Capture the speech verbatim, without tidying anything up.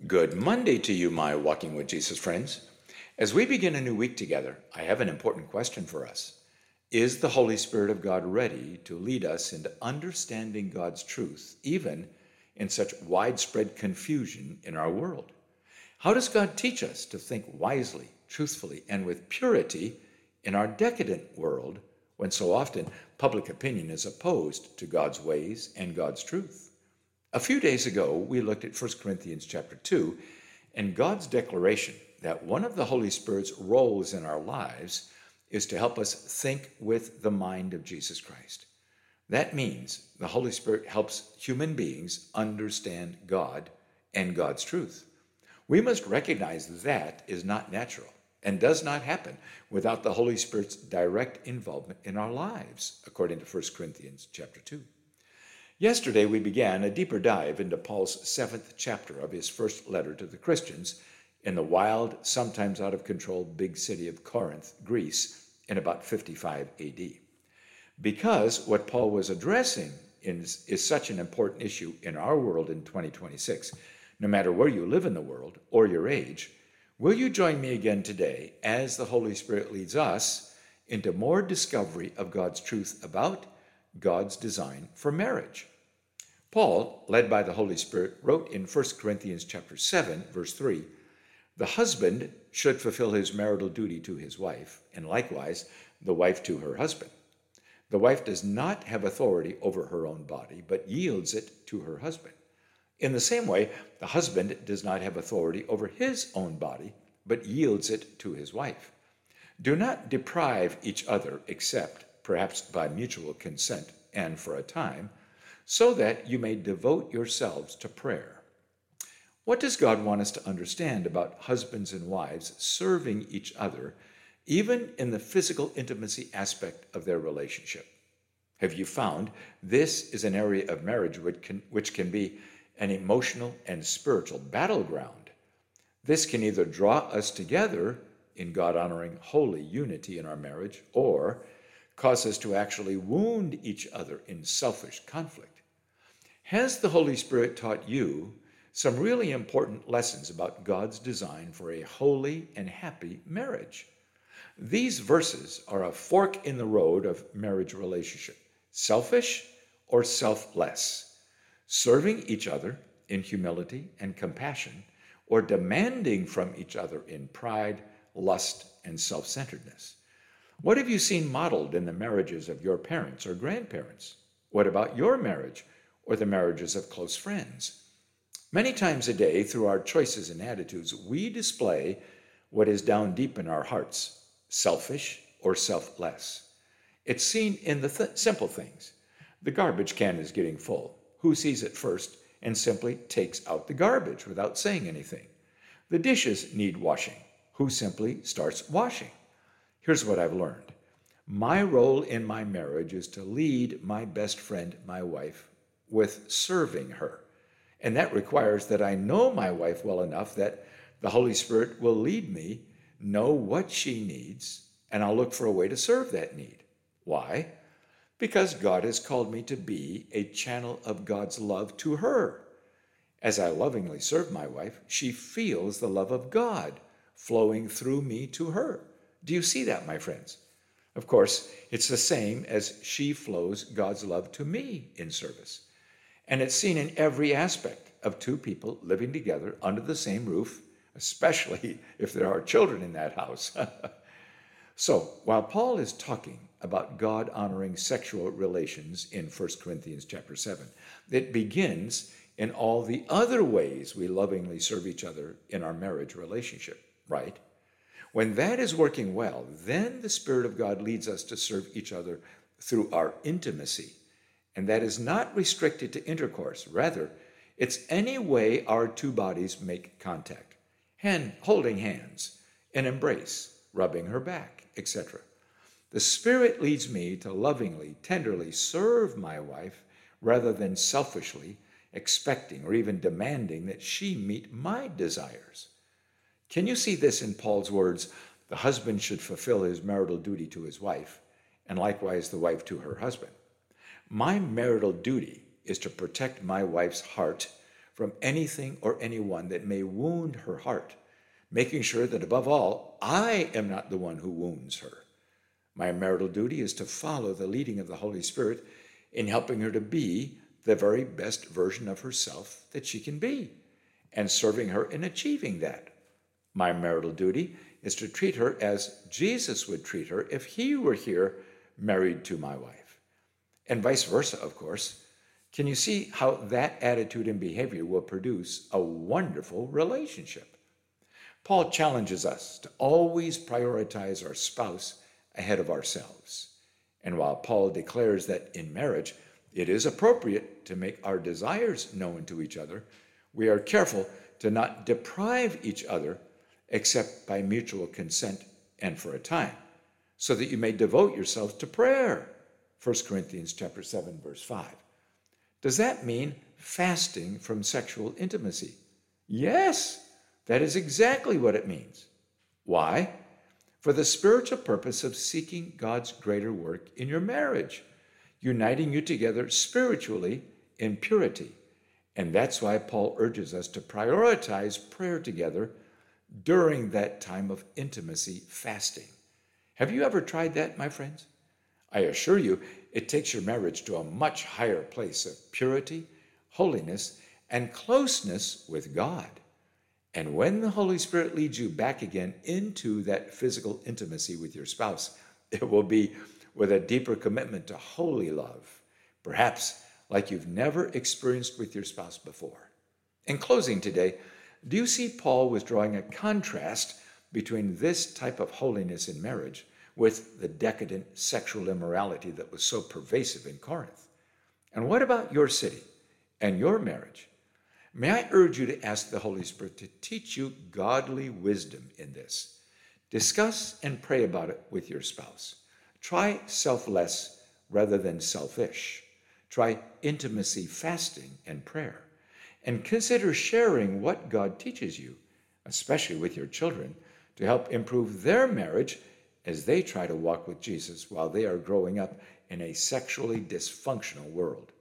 Good Monday to you, my Walking with Jesus friends. As we begin a new week together, I have an important question for us. Is the Holy Spirit of God ready to lead us into understanding God's truth, even in such widespread confusion in our world? How does God teach us to think wisely, truthfully, and with purity in our decadent world when so often public opinion is opposed to God's ways and God's truth? A few days ago, we looked at First Corinthians chapter two and God's declaration that one of the Holy Spirit's roles in our lives is to help us think with the mind of Jesus Christ. That means the Holy Spirit helps human beings understand God and God's truth. We must recognize that is not natural and does not happen without the Holy Spirit's direct involvement in our lives, according to First Corinthians chapter two. Yesterday, we began a deeper dive into Paul's seventh chapter of his first letter to the Christians in the wild, sometimes out of control big city of Corinth, Greece, in about fifty-five A D. Because what Paul was addressing is, is such an important issue in our world in twenty twenty-six, no matter where you live in the world or your age, will you join me again today as the Holy Spirit leads us into more discovery of God's truth about God's design for marriage? Paul, led by the Holy Spirit, wrote in First Corinthians chapter seven, verse three, "The husband should fulfill his marital duty to his wife, and likewise the wife to her husband. The wife does not have authority over her own body, but yields it to her husband. In the same way, the husband does not have authority over his own body, but yields it to his wife. Do not deprive each other except perhaps by mutual consent and for a time, so that you may devote yourselves to prayer." What does God want us to understand about husbands and wives serving each other, even in the physical intimacy aspect of their relationship? Have you found this is an area of marriage which can, which can be an emotional and spiritual battleground? This can either draw us together in God-honoring holy unity in our marriage, or cause us to actually wound each other in selfish conflict. Has the Holy Spirit taught you some really important lessons about God's design for a holy and happy marriage? These verses are a fork in the road of marriage relationship: selfish or selfless, serving each other in humility and compassion, or demanding from each other in pride, lust, and self-centeredness. What have you seen modeled in the marriages of your parents or grandparents? What about your marriage or the marriages of close friends? Many times a day, through our choices and attitudes, we display what is down deep in our hearts: selfish or selfless. It's seen in the th- simple things. The garbage can is getting full. Who sees it first and simply takes out the garbage without saying anything? The dishes need washing. Who simply starts washing? Here's what I've learned. My role in my marriage is to lead my best friend, my wife, with serving her. And that requires that I know my wife well enough that the Holy Spirit will lead me, know what she needs, and I'll look for a way to serve that need. Why? Because God has called me to be a channel of God's love to her. As I lovingly serve my wife, she feels the love of God flowing through me to her. Do you see that, my friends? Of course, it's the same as she flows God's love to me in service. And it's seen in every aspect of two people living together under the same roof, especially if there are children in that house. So, while Paul is talking about God-honoring sexual relations in First Corinthians chapter seven, it begins in all the other ways we lovingly serve each other in our marriage relationship, right? When that is working well, then the Spirit of God leads us to serve each other through our intimacy. And that is not restricted to intercourse. Rather, it's any way our two bodies make contact. Hand, holding hands, an embrace, rubbing her back, et cetera. The Spirit leads me to lovingly, tenderly serve my wife rather than selfishly expecting or even demanding that she meet my desires. Can you see this in Paul's words? The husband should fulfill his marital duty to his wife, and likewise the wife to her husband. My marital duty is to protect my wife's heart from anything or anyone that may wound her heart, making sure that above all, I am not the one who wounds her. My marital duty is to follow the leading of the Holy Spirit in helping her to be the very best version of herself that she can be, and serving her in achieving that. My marital duty is to treat her as Jesus would treat her if he were here married to my wife. And vice versa, of course. Can you see how that attitude and behavior will produce a wonderful relationship? Paul challenges us to always prioritize our spouse ahead of ourselves. And while Paul declares that in marriage it is appropriate to make our desires known to each other, we are careful to not deprive each other except by mutual consent and for a time, so that you may devote yourselves to prayer. First Corinthians chapter seven, verse five. Does that mean fasting from sexual intimacy? Yes, that is exactly what it means. Why? For the spiritual purpose of seeking God's greater work in your marriage, uniting you together spiritually in purity. And that's why Paul urges us to prioritize prayer together during that time of intimacy fasting. Have you ever tried that, my friends? I assure you, it takes your marriage to a much higher place of purity, holiness, and closeness with God. And when the Holy Spirit leads you back again into that physical intimacy with your spouse, it will be with a deeper commitment to holy love, perhaps like you've never experienced with your spouse before. In closing today, do you see Paul was drawing a contrast between this type of holiness in marriage with the decadent sexual immorality that was so pervasive in Corinth? And what about your city and your marriage? May I urge you to ask the Holy Spirit to teach you godly wisdom in this. Discuss and pray about it with your spouse. Try selfless rather than selfish. Try intimacy fasting and prayer. And consider sharing what God teaches you, especially with your children, to help improve their marriage as they try to walk with Jesus while they are growing up in a sexually dysfunctional world.